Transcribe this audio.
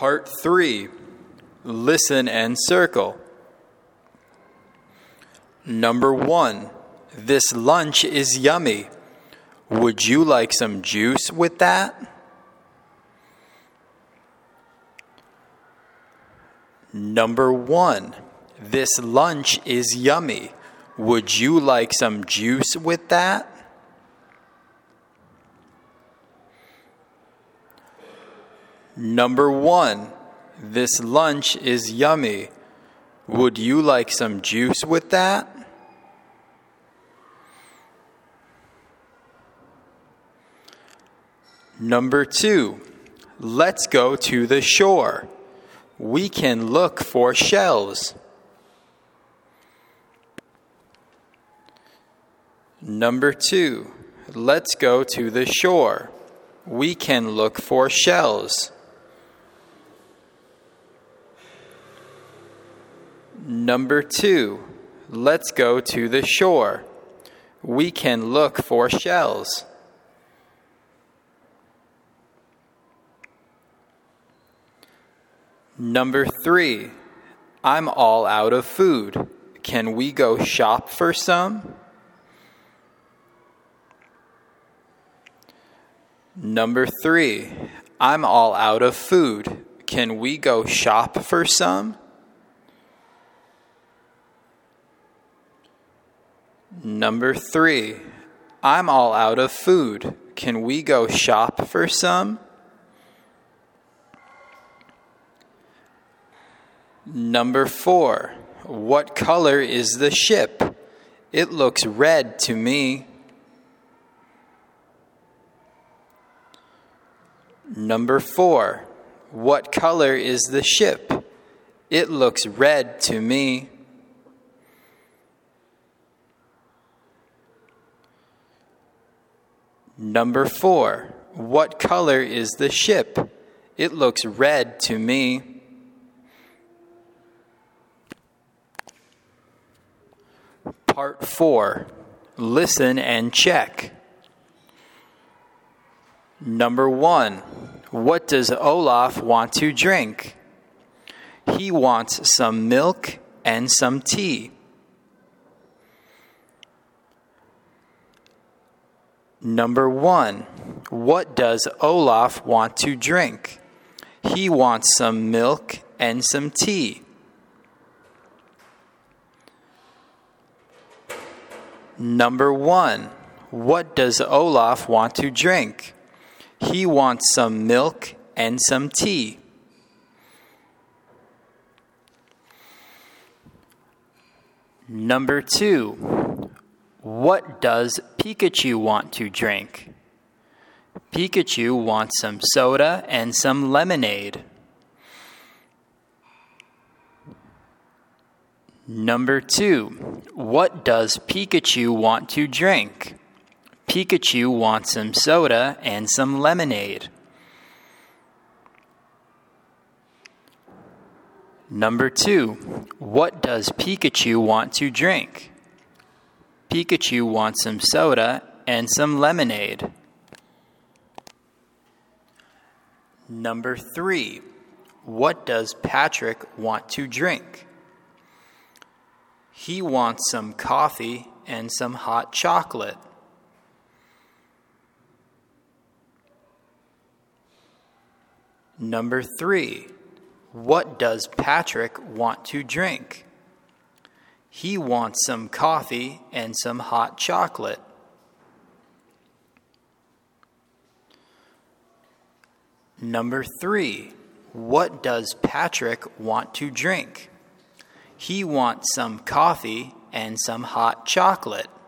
Part 3. Listen and circle. Number 1. This lunch is yummy. Would you like some juice with that? Number 1. This lunch is yummy. Would you like some juice with that? Number 1. This lunch is yummy. Would you like some juice with that? Number 2. Let's go to the shore. We can look for shells. Number 2. Let's go to the shore. We can look for shells. Number 2. Let's go to the shore. We can look for shells. Number 3. I'm all out of food. Can we go shop for some? Number 3. I'm all out of food. Can we go shop for some? Number 3. I'm all out of food. Can we go shop for some? Number 4. What color is the ship? It looks red to me. Number 4. What color is the ship? It looks red to me. Number 4. What color is the ship? It looks red to me. Part 4. Listen and check. Number 1. What does Olaf want to drink? He wants some milk and some tea. Number 1. What does Olaf want to drink? He wants some milk and some tea. Number 1. What does Olaf want to drink? He wants some milk and some tea. Number 2. What does Pikachu want to drink? Pikachu wants some soda and some lemonade. Number 2. What does Pikachu want to drink? Pikachu wants some soda and some lemonade. Number 2. What does Pikachu want to drink? Pikachu wants some soda and some lemonade. Number 3. What does Patrick want to drink? He wants some coffee and some hot chocolate. Number 3. What does Patrick want to drink? He wants some coffee and some hot chocolate. Number 3. What does Patrick want to drink? He wants some coffee and some hot chocolate.